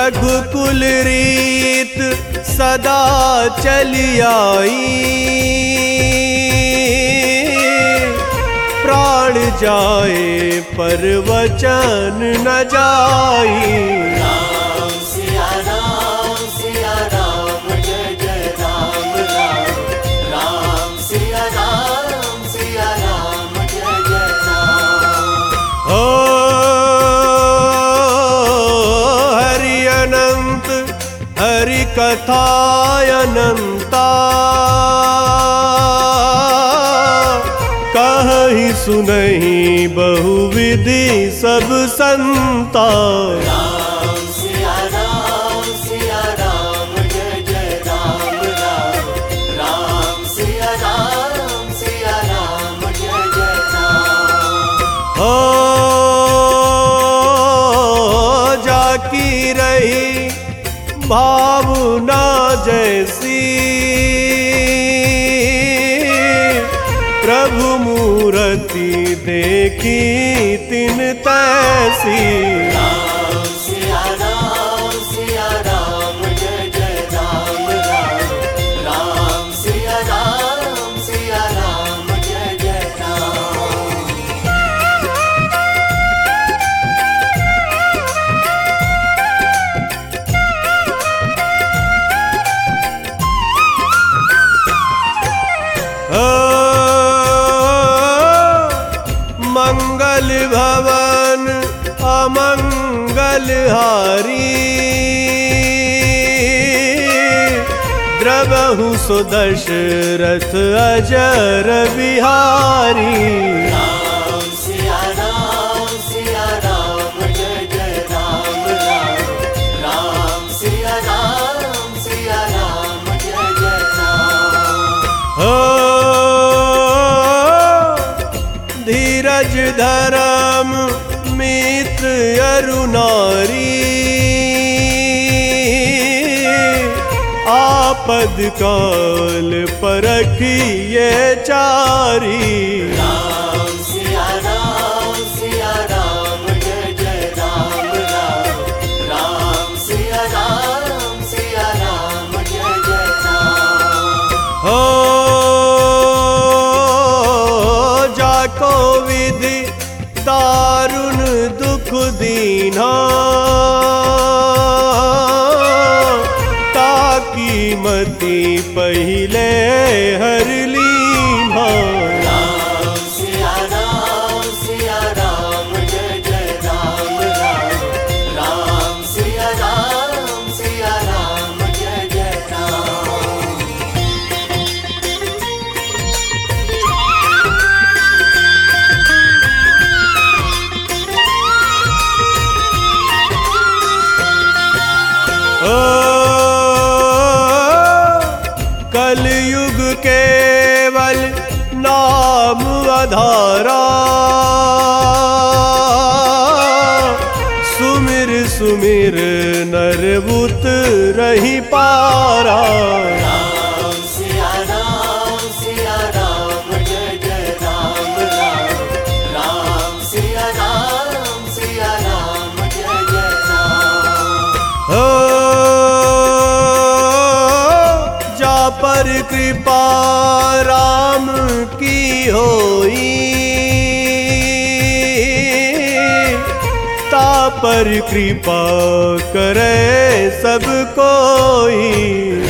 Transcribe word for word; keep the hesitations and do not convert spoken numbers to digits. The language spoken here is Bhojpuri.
रघुकुल रीत सदा चली आई, प्राण जाए पर वचन न जाई। राम सिया राम सिया राम जय जय राम राम, राम सिया राम सिया राम जय जय राम। ओ हरि अनंत हरि कथा अनंता, कहीं सुनहि बहुविधि सब संता। राम सिया राम सिया राम जय जय राम राम, राम सिया राम सिया राम जय जय राम। ओ जाकी रही भावना जैसी, प्रभु मूर्ति देखी तिन तैसी। राम सिया राम सिया राम जय जय राम राम, राम सिया राम सिया राम जय जय राम। मंगल भवन अमंगल हारी, द्रवहु सुदशरथ अजर बिहारी। राम सिया राम सिया राम जय जय राम राम, राम सिया राम सिया राम जय जय राम। हो धीरज धर्म मित अरुनारी, आपद काल परखिए चारी। राम सिया राम सिया राम जय जय राम राम, राम सिया राम सिया राम जय जय राम। हो जाको विधि दारुण दुख दीना, ताकी मति पहिले हर लीना। राम सिया राम सिया राम जय जय राम राम, राम सिया राम सिया राम जय जय राम। ओ कलयुग केवल नाम आधारा, सुमिर सुमिर नर उतरहि पारा। राम सिया राम सिया राम जय जय राम राम, राम सिया राम सिया राम जय जय राम। हो जा पर कृपा राम की होई, ता पर कृपा करे सब कोई।